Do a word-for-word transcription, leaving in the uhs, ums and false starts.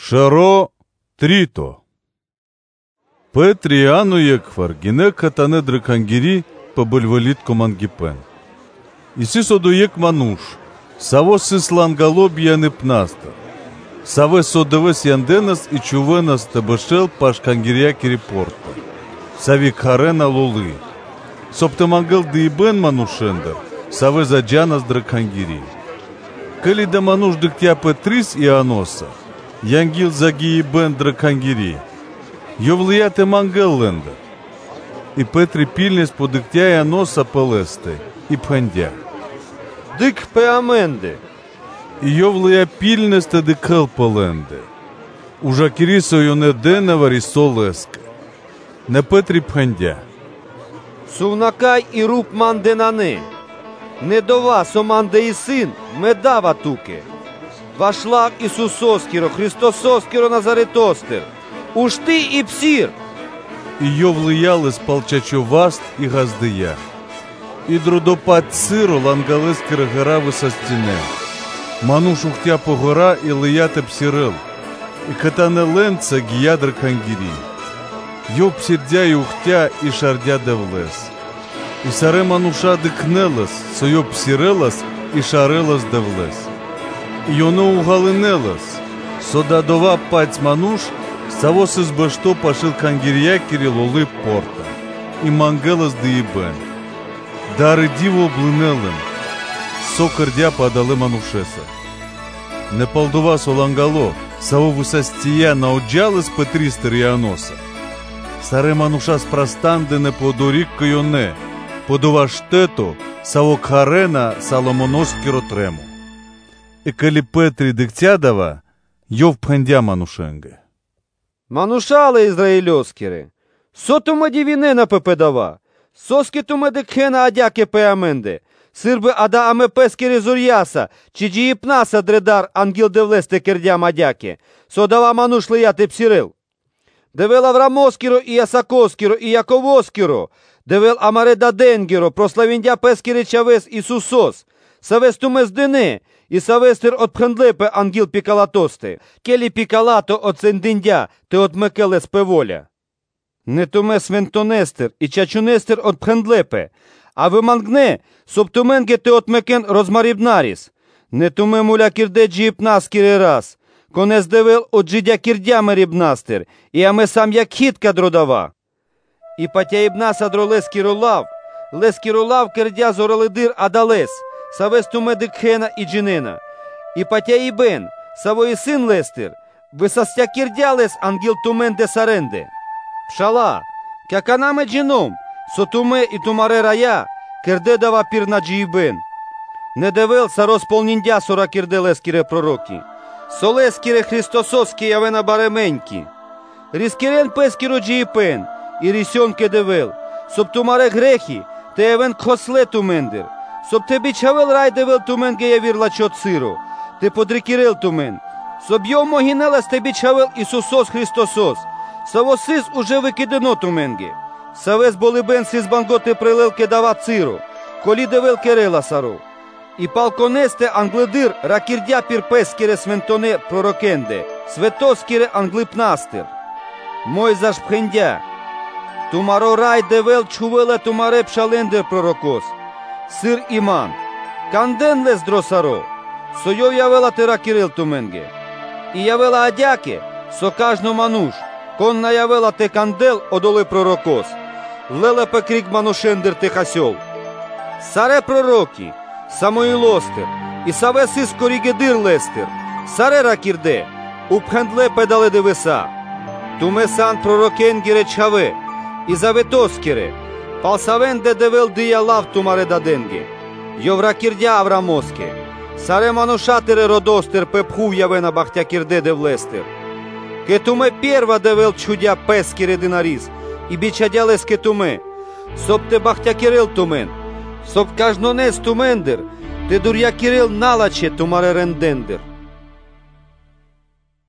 Шаро трито. Петри Ану Екфар, гине катане дракангири побольвалит комангипен. Иси содуек мануш, саво сислангалоб яны пнаста. Саве содевес янденас и чувенас табашел пашкангирия кирипорта. Сави карена лулы. Соптамангал диибен манушендер, саве заджанас дракангири. Кали да мануш дыктя Петрис и Аноса, янгил загиибен дракангири. Йовлияте мангелленда. И Петри пильнес подыктя и Аноса пелесте, и пхандя. Дик пеаменде. И йовлия пильнес те дикал пеленде. Ужа кирисо йоне денавари солеска. Не Петри пхандя. Сувнакай і руп манденани. Не до вас, о манде і син, медава туке. Вашлак Ісусоскіро, Христососкіро Назаретостер. Уж ти і псір. И йовлияли спалчачо васт и газдия. И друдопад сиро лангалес киргара виса стіне. Мануш ухтя погора и лияте псірил. И катане ленца гія дракангірі. Йо псірдя и ухтя и шардя девлес. И саре мануша дикнелес, со йо псірилас и шарилас девлес. И йоно угалинелес, со дадова паць мануш, савос из башто пашил кангирия кирилолы порта. И мангелас диибен. Дары диво блинелем, со кырдя падалы манушеса. Не палдова солангало, саво высастия наоджалес Петристер и Аноса. Саре мануша спростанде не подорик кайоне, подова штето, саво карена Соломоноскиро трему. И кали Петри дыктядава, йов пхандя манушенге. Манушали ізраїльоскіри. Со туме дівіне на пепедава. Соски туме дикхена адяке пеаменде. Сирби ада аме пескери зур'яса, чи джіїпнаса дредар ангіл девлесте кердям адяке. Со дава мануш лияте псірил. Девел Аврамоскіро і Ясакоскіро і Яковоскіро. Девел Амареда Денгіро, прославіндя пескери чавес Ісусос. Савес туме здини. І савестер от пхендлепе ангіл пікалатости, келі пікалато от сендиндя, те от мекелес певоля. Не туме свентонестер, і чачунестер от пхендлепе, а ви мангне, соптуменге те от мекен розмарібнаріс. Не туме муля кірде джіпнас кірерас, конес девел от джидя кірдяме рібнастер, і аме сам як хітка дродава. І патяїбнаса дролес кіролав, лес кіролав кердя зоролидир адалес, савес туме дикхена і джинена. І патя бен, савої син лестер, висастя кірдялес ангіл тумен де саренде. Пшала, кяканаме джином, со туме і тумаре рая, керде дава пірна джиїбен. Не девел сарос полніндя сора кірде лескіре пророки. Солескіре Христососки явена баременьки. Ріскірен пескіро джиїпен, і рісьонке девел, соб тумаре грехи, те явен кхосле тумендер. Соб тебе чавел рай девел тумен геявір лачот сиро, те подрикірел тумен. Соб йом могінелес тебе чавел Ісусос Христосос, саво сис уже викидено туменге. Савес болибен сис банготе прилелке дава циро, колі девел керела саро. І палконесте англедир ракірдя пірпескіре свентоне пророкенде, светоскіре англипнастер. Мой зашпхендя, тумаро рай девел чувеле тумаре пшалендер пророкос. Сир иман, канден лес дросаро, со йов явела тера кирил туменге. І явела адяке, со кажно мануш, конна явела те кандел одоли пророкос. Леле пекрик манушендер те хасьол. Саре пророки, Самоїлостер, і саве сис корігедир лестер, саре ракірде, упхендле педале девеса. Туме сан пророкенгіре чаве, і заветоскіре, палсавенде девел диялав тумаре даденге. Йовра кірдя Аврамоске. Саре манушатере родостер пепхув явена бахтя кірде девлестер. Ке туме перва девел чудя пескіре динаріс. І бичадя леске туме. Соб те бахтя кірил тумен. Соб кажнонес тумендер. Те дуря кірил налаче тумаре рендендер.